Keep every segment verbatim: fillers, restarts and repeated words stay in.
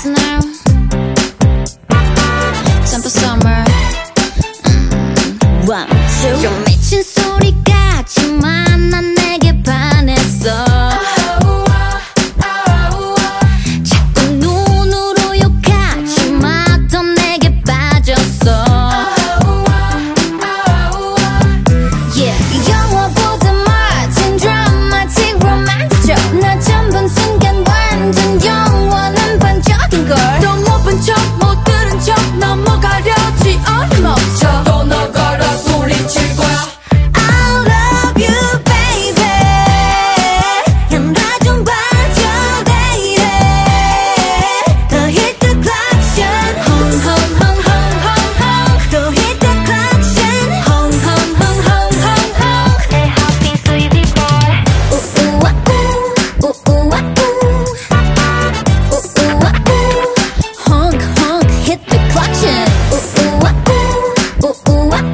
listener. Time for summer. mm. One, two. 좀 미친 소리 같지만 난 내게 반했어. 자꾸 눈으로 욕하지만 더 내게 빠졌어. Yeah. 영화보다 멋진 드라마틱 로맨틱. 나 전번 순간 완전 영원한 반적인 걸. 또 못 본 척 못 들은 척 넘어가려지 어림없어. 또 나가라 소리칠 거야. I love you baby. 양봐 좀 봐줘 baby. 더 hit the collection. Hung hung hung hung hung hung. 또 hit the collection. Hung hung hung hung hung hung. 내 happy sweetie boy. 우우와 우 우우와 우. 우우와 우. Hung hung hit the collection. 우우와 우 우우와 우.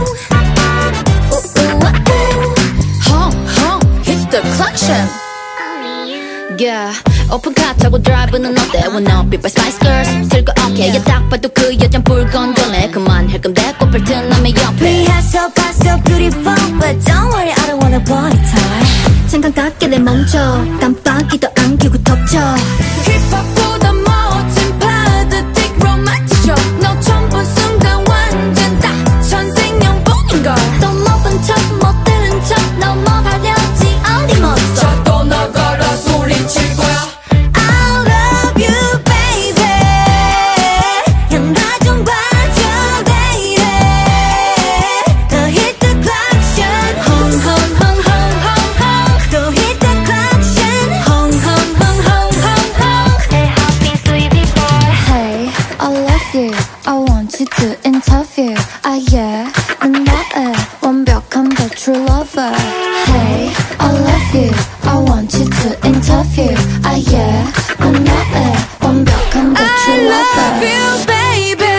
Hung hung hit the collection. Yeah, 오픈 카 타고 드라이브는 어때? When up by Spice Girls 들고 okay. yeah, 딱 봐도 그 여잔 불건전해. 그만할 건데 꽃필 튼 남의 옆에. rehearsal got so beautiful, but don't worry, I don't wanna body tie. 잠깐 깎게 내 멈춰. 깜빡이도 안 켜고 덮쳐. 힙합보다 멋진 파드틱 로맨틱 쇼. 너 처음 본 순간 완전 딱 천생연분인걸. 또 못 본 척 못 들은 척 넘어가려지 어림없어. 자, 또 나가라 소리칠 거야. I love you baby. 양봐 좀 봐줘 baby. 더 hit the collection. Hung hung hung hung hung hung. 또 hit the collection. Hung hung hung hung hung hung. 내 happy sweetie boy. Hey, I love you. I want you to interview. Ah yeah, 난 너의 완벽한 but true lover. Hey, I love you. I want you to interview. Ah yeah, 난 너의 완벽한 but true lover. I love you baby.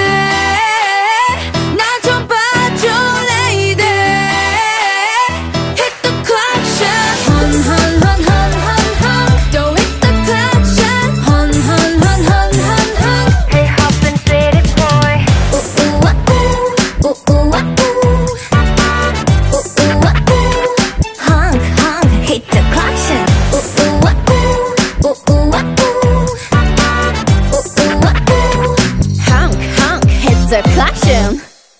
나 좀 봐줘 lady. Hit the collection. Hun hun hun hun hun hun. 또 hit the collection. Hun hun hun hun hun hun. Hey hoppin' city boy. 우우와 우 우우와 우. 우우와 우. Hung hung hit the collection. 우우와 우 우우와 우. 우우와 우. Hung hung hit the collection.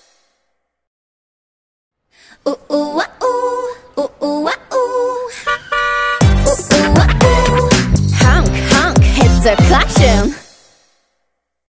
우우와 우 우우와 우. 우우와 우. Hung hung hit the collection.